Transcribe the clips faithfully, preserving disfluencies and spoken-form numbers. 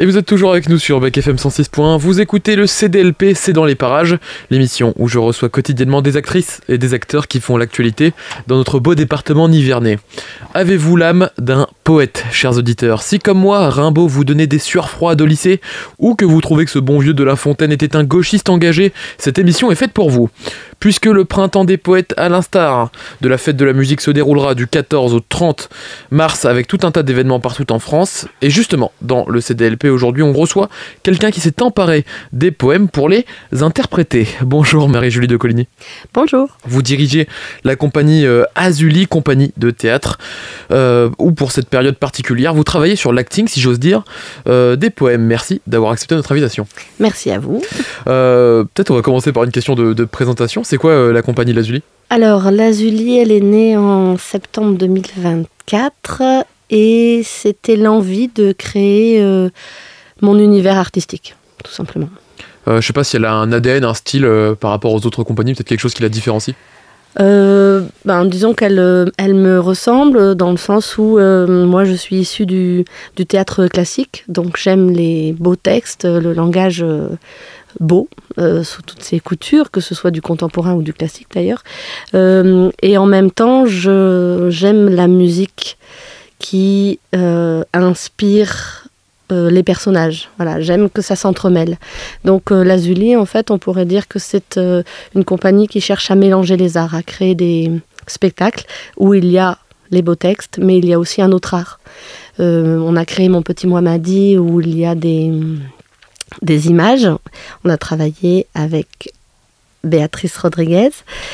Et vous êtes toujours avec nous sur Bec F M cent six point un. Vous écoutez le C D L P, C'est dans les parages, l'émission où je reçois quotidiennement des actrices et des acteurs qui font l'actualité dans notre beau département nivernais. Avez-vous l'âme d'un poète, chers auditeurs? Si comme moi, Rimbaud vous donnait des sueurs froides au lycée, ou que vous trouvez que ce bon vieux de La Fontaine était un gauchiste engagé, cette émission est faite pour vous. Puisque le printemps des poètes, à l'instar de la fête de la musique, se déroulera du quatorze au trente mars avec tout un tas d'événements partout en France. Et justement, dans le C D L P aujourd'hui, on reçoit quelqu'un qui s'est emparé des poèmes pour les interpréter. Bonjour Marie-Julie de Coligny. Bonjour. Vous dirigez la compagnie euh, Azuli, compagnie de théâtre, euh, où pour cette période particulière, vous travaillez sur l'acting, si j'ose dire, euh, des poèmes. Merci d'avoir accepté notre invitation. Merci à vous. Euh, peut-être on va commencer par une question de, de présentation. C'est quoi euh, la compagnie L'Azuli ? Alors, l'Azuli, elle est née en septembre deux mille vingt-quatre et c'était l'envie de créer euh, mon univers artistique, tout simplement. Euh, je sais pas si elle a un A D N, un style euh, par rapport aux autres compagnies, peut-être quelque chose qui la différencie. Euh, ben, disons qu'elle elle me ressemble dans le sens où euh, moi je suis issue du, du théâtre classique, donc j'aime les beaux textes, le langage euh, beau, euh, sous toutes ses coutures, que ce soit du contemporain ou du classique d'ailleurs. Euh, et en même temps, je, j'aime la musique qui euh, inspire euh, les personnages. Voilà, j'aime que ça s'entremêle. Donc euh, l'Azuli, en fait, on pourrait dire que c'est euh, une compagnie qui cherche à mélanger les arts, à créer des spectacles où il y a les beaux textes, mais il y a aussi un autre art. Euh, on a créé Mon Petit Mohamadi où il y a des... des images. On a travaillé avec Béatrice Rodriguez.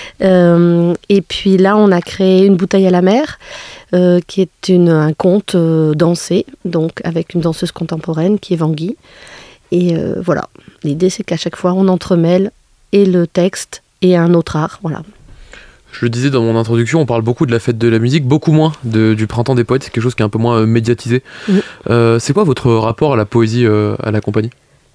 Euh, et puis là, on a créé Une bouteille à la mer, euh, qui est une, un conte euh, dansé, donc avec une danseuse contemporaine qui est Vanguy. Et euh, voilà, l'idée c'est qu'à chaque fois, on entremêle et le texte et un autre art. Voilà. Je le disais dans mon introduction, on parle beaucoup de la fête de la musique, beaucoup moins de, du printemps des poètes. C'est quelque chose qui est un peu moins euh, médiatisé. Mmh. Euh, c'est quoi votre rapport à la poésie, euh, à la compagnie ?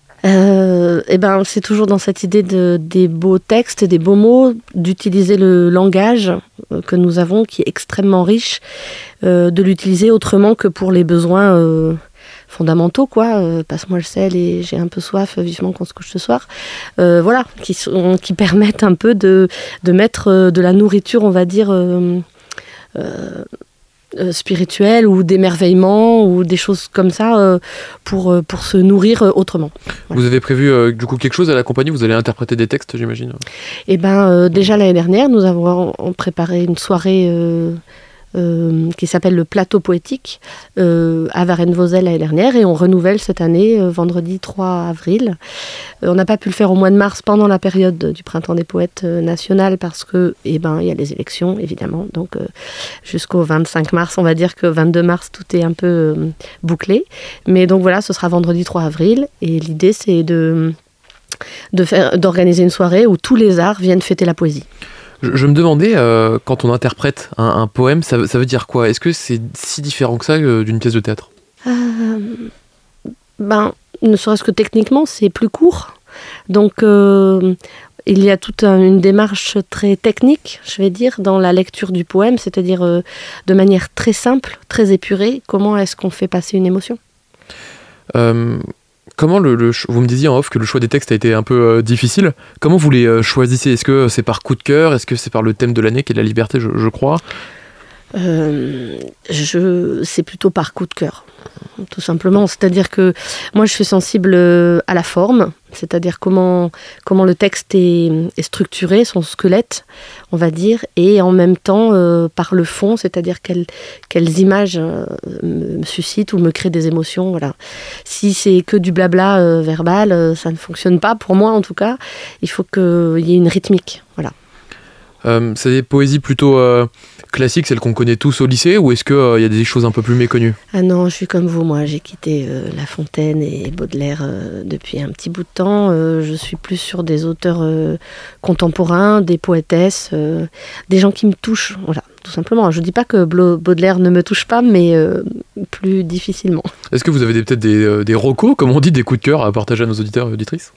Euh, et ben, c'est toujours dans cette idée de, des beaux textes, des beaux mots, d'utiliser le langage que nous avons, qui est extrêmement riche, euh, de l'utiliser autrement que pour les besoins euh, fondamentaux, quoi. Euh, passe-moi le sel et j'ai un peu soif, vivement qu'on se couche ce soir. Euh, voilà, qui, sont, qui permettent un peu de, de mettre de la nourriture, on va dire... Euh, euh, Euh, spirituel ou d'émerveillement ou des choses comme ça euh, pour, euh, pour se nourrir euh, autrement. Voilà. Vous avez prévu euh, du coup quelque chose à la compagnie? Vous allez interpréter des textes, j'imagine? Eh ben, euh, déjà l'année dernière, nous avons préparé une soirée euh, euh, qui s'appelle le Plateau Poétique euh, à Varennes-Vauzelles l'année dernière et on renouvelle cette année, euh, vendredi trois avril. Euh, on n'a pas pu le faire au mois de mars pendant la période du Printemps des Poètes euh, national parce que, eh ben, il y a les élections évidemment, donc euh, jusqu'au vingt-cinq mars, on va dire que vingt-deux mars, tout est un peu euh, bouclé. Mais donc voilà, ce sera vendredi trois avril et l'idée c'est de, de faire, d'organiser une soirée où tous les arts viennent fêter la poésie. Je, je me demandais, euh, quand on interprète un, un poème, ça, ça veut dire quoi? Est-ce que c'est si différent que ça euh, d'une pièce de théâtre? euh, Ben, ne serait-ce que techniquement, c'est plus court. Donc, euh, il y a toute un, une démarche très technique, je vais dire, dans la lecture du poème, c'est-à-dire euh, de manière très simple, très épurée, comment est-ce qu'on fait passer une émotion? euh, Comment le, le, vous me disiez en off que le choix des textes a été un peu euh, difficile. Comment vous les euh, choisissez? Est-ce que c'est par coup de cœur? Est-ce que c'est par le thème de l'année qui est la liberté, je, je crois euh, je, C'est plutôt par coup de cœur, tout simplement. C'est-à-dire que moi, je suis sensible à la forme, c'est-à-dire comment, comment le texte est, est structuré, son squelette, on va dire, et en même temps euh, par le fond, c'est-à-dire quelles, quelles images euh, me suscitent ou me créent des émotions. Voilà. Si c'est que du blabla euh, verbal, euh, ça ne fonctionne pas, pour moi en tout cas. Il faut qu'il y ait une rythmique. Voilà. Euh, c'est des poésies plutôt euh, classiques, celles qu'on connaît tous au lycée, ou est-ce qu'il euh, y a des choses un peu plus méconnues? Ah non, je suis comme vous, moi. J'ai quitté euh, La Fontaine et Baudelaire euh, depuis un petit bout de temps. Euh, je suis plus sur des auteurs euh, contemporains, des poétesses, euh, des gens qui me touchent. Voilà, tout simplement. Je ne dis pas que Baudelaire ne me touche pas, mais euh, plus difficilement. Est-ce que vous avez des, peut-être des, euh, des recos, comme on dit, des coups de cœur à partager à nos auditeurs et auditrices?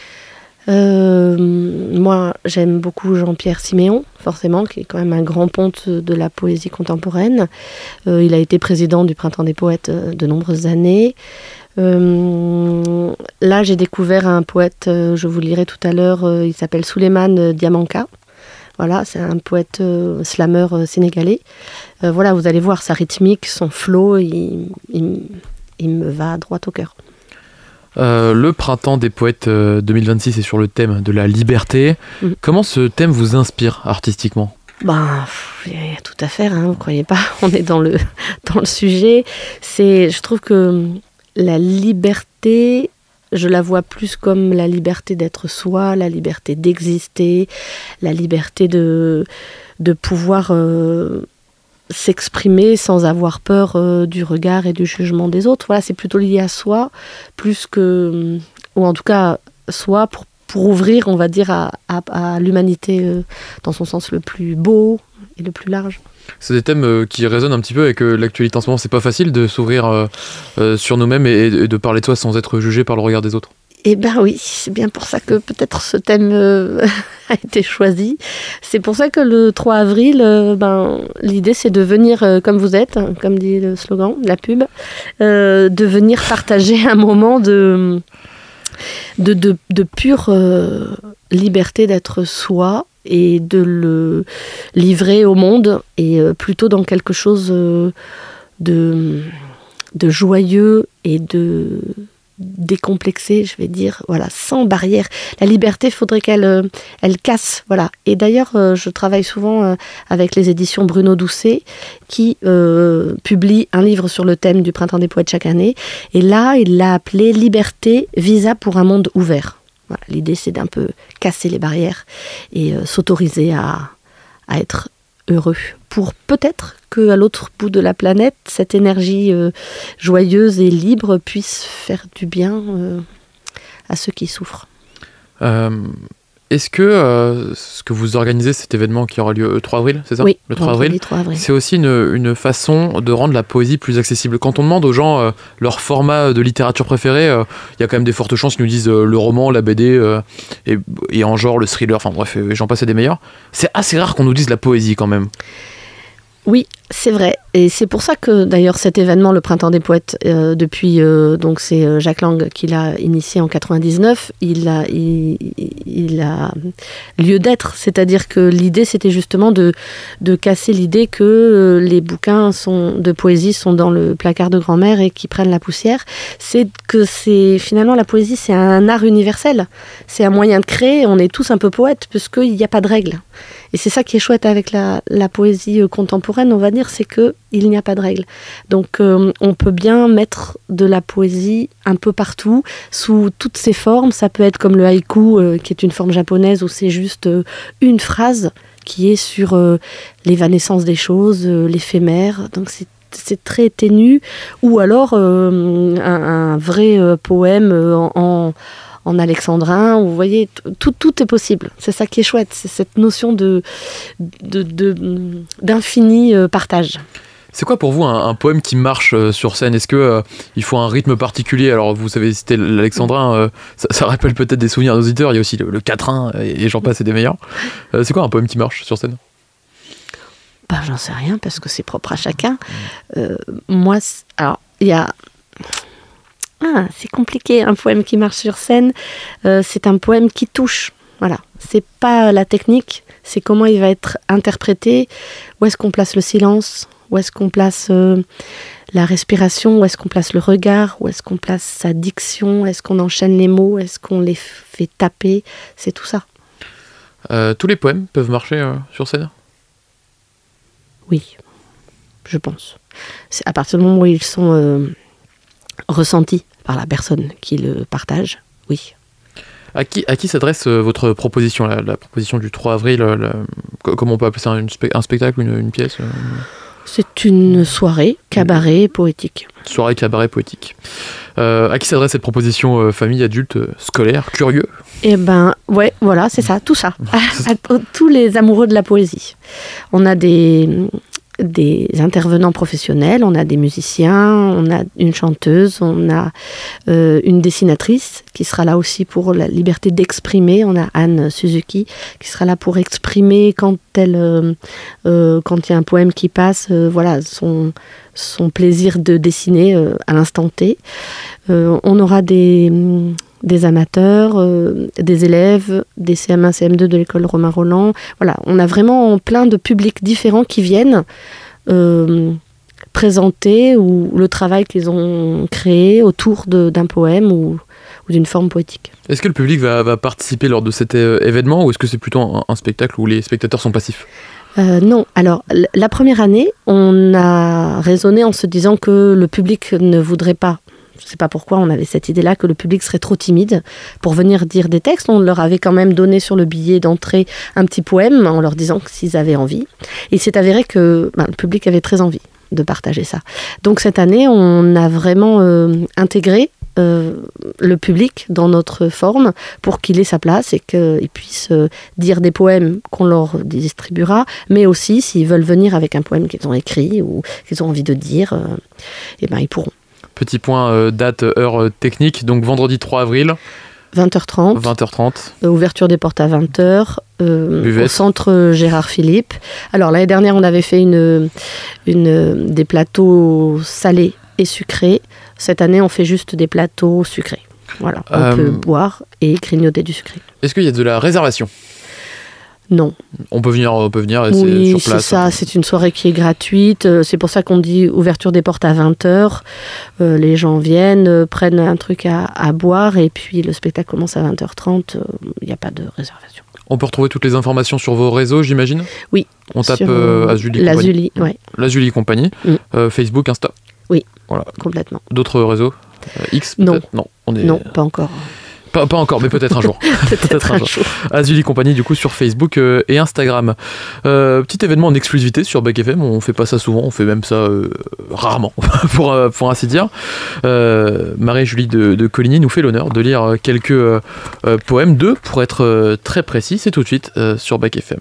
Euh, moi, j'aime beaucoup Jean-Pierre Siméon, forcément, qui est quand même un grand ponte de la poésie contemporaine. Euh, il a été président du Printemps des Poètes de nombreuses années. Euh, là, j'ai découvert un poète, euh, je vous le lirai tout à l'heure, euh, il s'appelle Souleymane Diamanka. Voilà, c'est un poète euh, slameur euh, sénégalais. Euh, voilà, vous allez voir, sa rythmique, son flow, il, il, il me va droit au cœur. Euh, le printemps des poètes euh, deux mille vingt-six est sur le thème de la liberté. Mmh. Comment ce thème vous inspire artistiquement ? Ben, il y a tout à faire, hein, vous croyez pas, on est dans le, dans le sujet. C'est, je trouve que la liberté, je la vois plus comme la liberté d'être soi, la liberté d'exister, la liberté de, de pouvoir euh, s'exprimer sans avoir peur euh, du regard et du jugement des autres. Voilà, c'est plutôt lié à soi, plus que, ou en tout cas, soi pour pour ouvrir, on va dire, à, à, à l'humanité euh, dans son sens le plus beau et le plus large. C'est des thèmes euh, qui résonnent un petit peu avec euh, l'actualité en ce moment. C'est pas facile de s'ouvrir euh, euh, sur nous-mêmes et, et de parler de soi sans être jugé par le regard des autres. Eh bien oui, c'est bien pour ça que peut-être ce thème euh, a été choisi. C'est pour ça que le trois avril, euh, ben, l'idée c'est de venir euh, comme vous êtes, hein, comme dit le slogan, la pub, euh, de venir partager un moment de... de, de, de pure euh, liberté d'être soi et de le livrer au monde et euh, plutôt dans quelque chose euh, de, de joyeux et de décomplexé, je vais dire, voilà, sans barrière. La liberté, il faudrait qu'elle euh, elle casse, voilà. Et d'ailleurs, euh, je travaille souvent euh, avec les éditions Bruno Doucet qui euh, publie un livre sur le thème du Printemps des poètes chaque année. Et là, il l'a appelé « Liberté, visa pour un monde ouvert ». Voilà, l'idée, c'est d'un peu casser les barrières et euh, s'autoriser à, à être heureux pour peut-être qu'à l'autre bout de la planète, cette énergie euh, joyeuse et libre puisse faire du bien euh, à ceux qui souffrent. Euh, est-ce que euh, ce que vous organisez, cet événement qui aura lieu le trois avril, c'est ça ? Oui, le trois avril, trois avril. C'est aussi une, une façon de rendre la poésie plus accessible. Quand on demande aux gens euh, leur format de littérature préféré, il euh, y a quand même des fortes chances qu'ils nous disent euh, le roman, la B D, euh, et, et en genre le thriller, enfin bref, j'en passe des meilleurs. C'est assez rare qu'on nous dise la poésie quand même. Oui, c'est vrai. Et c'est pour ça que, d'ailleurs, cet événement, le Printemps des poètes, euh, depuis, euh, donc c'est euh, Jacques Lang qui l'a initié en quatre-vingt-dix-neuf, il a, il, il a lieu d'être. C'est-à-dire que l'idée, c'était justement de, de casser l'idée que euh, les bouquins sont, de poésie sont dans le placard de grand-mère et qui prennent la poussière. C'est que c'est, finalement, la poésie, c'est un art universel. C'est un moyen de créer. On est tous un peu poètes, puisqu'il n'y a pas de règles. Et c'est ça qui est chouette avec la, la poésie contemporaine, on va dire, c'est qu'il n'y a pas de règles. Donc euh, on peut bien mettre de la poésie un peu partout, sous toutes ses formes. Ça peut être comme le haïku, euh, qui est une forme japonaise, où c'est juste euh, une phrase qui est sur euh, l'évanescence des choses, euh, l'éphémère. Donc c'est c'est très ténu. Ou alors euh, un, un vrai euh, poème euh, en... en en alexandrin, vous voyez, tout, tout est possible. C'est ça qui est chouette, c'est cette notion de, de, de, d'infini partage. C'est quoi pour vous un, un poème qui marche euh, sur scène ? Est-ce qu'il euh, faut un rythme particulier ? Alors vous savez, c'était l'alexandrin, euh, ça, ça rappelle peut-être des souvenirs à nos auditeurs, il y a aussi le, le quatrain, et, et j'en passe, c'est des meilleurs. Euh, c'est quoi un poème qui marche sur scène ? Ben, j'en sais rien, parce que c'est propre à chacun. Euh, moi, alors, il y a... Ah, c'est compliqué, un poème qui marche sur scène, euh, c'est un poème qui touche. Voilà, c'est pas la technique, c'est comment il va être interprété, où est-ce qu'on place le silence, où est-ce qu'on place euh, la respiration, où est-ce qu'on place le regard, où est-ce qu'on place sa diction, est-ce qu'on enchaîne les mots, est-ce qu'on les fait taper, c'est tout ça. Euh, tous les poèmes peuvent marcher euh, sur scène ? Oui, je pense. C'est à partir du moment où ils sont... Euh, ressenti par la personne qui le partage, oui. À qui, à qui s'adresse euh, votre proposition, la, la proposition du trois avril, la, la, comment on peut appeler ça, un, un spectacle, une, une pièce euh... C'est une soirée cabaret poétique. Soirée cabaret poétique. Euh, à qui s'adresse cette proposition, euh, famille, adulte, euh, scolaire, curieux ? Eh ben, ouais, voilà, c'est ça, tout ça. à, à, à tous les amoureux de la poésie. On a des... des intervenants professionnels, on a des musiciens, on a une chanteuse, on a euh, une dessinatrice qui sera là aussi pour la liberté d'exprimer. On a Anne Suzuki qui sera là pour exprimer quand elle, euh, euh, quand il y a un poème qui passe, euh, voilà, son, son plaisir de dessiner euh, à l'instant T. Euh, on aura des... des amateurs, euh, des élèves, des C M un, C M deux de l'école Romain Rolland. Voilà, on a vraiment plein de publics différents qui viennent euh, présenter ou, le travail qu'ils ont créé autour de, d'un poème ou, ou d'une forme poétique. Est-ce que le public va, va participer lors de cet euh, événement ou est-ce que c'est plutôt un, un spectacle où les spectateurs sont passifs ? Euh, non, alors l- la première année, on a raisonné en se disant que le public ne voudrait pas. Je ne sais pas pourquoi on avait cette idée-là que le public serait trop timide pour venir dire des textes. On leur avait quand même donné sur le billet d'entrée un petit poème en leur disant que s'ils avaient envie. Et il s'est avéré que ben, le public avait très envie de partager ça. Donc cette année, on a vraiment euh, intégré euh, le public dans notre forme pour qu'il ait sa place et qu'il puisse euh, dire des poèmes qu'on leur distribuera, mais aussi s'ils veulent venir avec un poème qu'ils ont écrit ou qu'ils ont envie de dire, euh, eh ben, ils pourront. Petit point, euh, date, heure euh, technique, donc vendredi trois avril. vingt heures trente. vingt heures trente. Euh, ouverture des portes à vingt heures. Euh, au centre Gérard Philippe. Alors l'année dernière, on avait fait une, une, des plateaux salés et sucrés. Cette année, on fait juste des plateaux sucrés. Voilà, on euh, peut boire et grignoter du sucré. Est-ce qu'il y a de la réservation ? Non. On peut venir, on peut venir et oui, c'est sur place. C'est ça, c'est une soirée qui est gratuite. C'est pour ça qu'on dit ouverture des portes à vingt heures. Euh, les gens viennent, euh, prennent un truc à, à boire et puis le spectacle commence à vingt heures trente. Il n'y a pas de réservation. On peut retrouver toutes les informations sur vos réseaux, j'imagine ? Oui. On tape euh, Azuli La Compagnie. Zuli, ouais. L'Azuli Compagnie. Mm. Euh, Facebook, Insta. Oui, voilà. Complètement. D'autres réseaux ? euh, X Non. Non, on est... non, pas encore. Pas, pas encore, mais peut-être un jour. peut-être, peut-être un, un jour. jour. Azuli Compagnie, du coup, sur Facebook euh, et Instagram. Euh, petit événement en exclusivité sur Back F M. On fait pas ça souvent, on fait même ça euh, rarement, pour, euh, pour ainsi dire. Euh, Marie-Julie de, de Coligny nous fait l'honneur de lire quelques euh, euh, poèmes, deux pour être euh, très précis. C'est tout de suite euh, sur Back F M.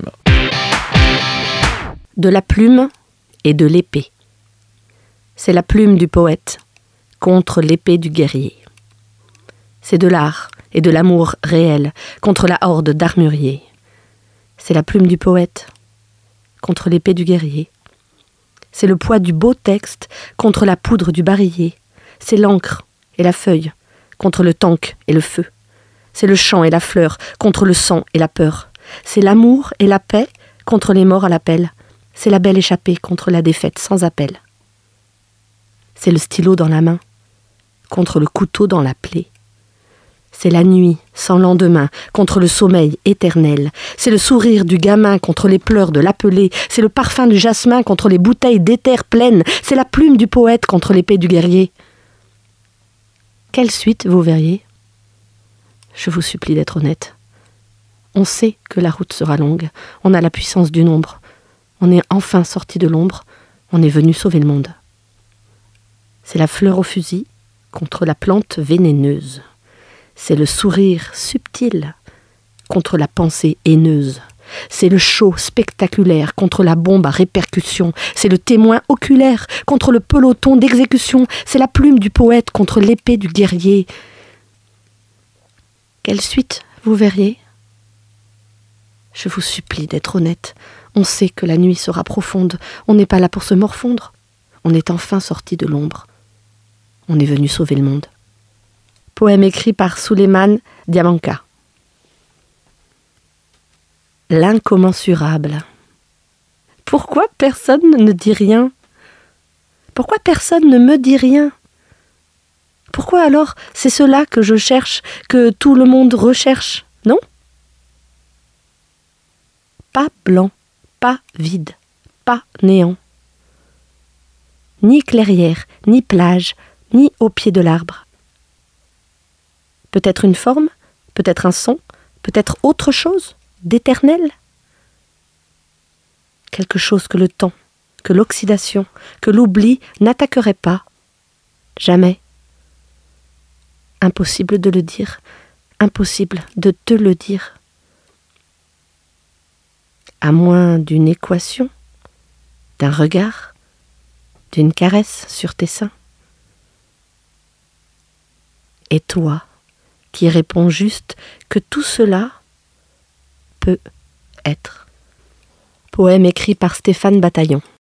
De la plume et de l'épée. C'est la plume du poète contre l'épée du guerrier. C'est de l'art et de l'amour réel contre la horde d'armuriers. C'est la plume du poète contre l'épée du guerrier. C'est le poids du beau texte contre la poudre du barillet. C'est l'encre et la feuille contre le tank et le feu. C'est le chant et la fleur contre le sang et la peur. C'est l'amour et la paix contre les morts à l'appel. C'est la belle échappée contre la défaite sans appel. C'est le stylo dans la main contre le couteau dans la plaie. C'est la nuit sans lendemain contre le sommeil éternel. C'est le sourire du gamin contre les pleurs de l'appelé. C'est le parfum du jasmin contre les bouteilles d'éther pleines. C'est la plume du poète contre l'épée du guerrier. Quelle suite vous verriez ? Je vous supplie d'être honnête. On sait que la route sera longue. On a la puissance du nombre. On est enfin sorti de l'ombre. On est venu sauver le monde. C'est la fleur au fusil contre la plante vénéneuse. C'est le sourire subtil contre la pensée haineuse. C'est le show spectaculaire contre la bombe à répercussion. C'est le témoin oculaire contre le peloton d'exécution. C'est la plume du poète contre l'épée du guerrier. Quelle suite vous verriez ? Je vous supplie d'être honnête. On sait que la nuit sera profonde. On n'est pas là pour se morfondre. On est enfin sorti de l'ombre. On est venu sauver le monde. Poème écrit par Souleymane Diamanka. L'incommensurable. Pourquoi personne ne dit rien ? Pourquoi personne ne me dit rien ? Pourquoi alors c'est cela que je cherche, que tout le monde recherche, non ? Pas blanc, pas vide, pas néant. Ni clairière, ni plage, ni au pied de l'arbre. Peut-être une forme, peut-être un son, peut-être autre chose, d'éternel. Quelque chose que le temps, que l'oxydation, que l'oubli n'attaquerait pas. Jamais. Impossible de le dire, impossible de te le dire. À moins d'une équation, d'un regard, d'une caresse sur tes seins. Et toi, qui réponds juste que tout cela peut être. Poème écrit par Stéphane Bataillon.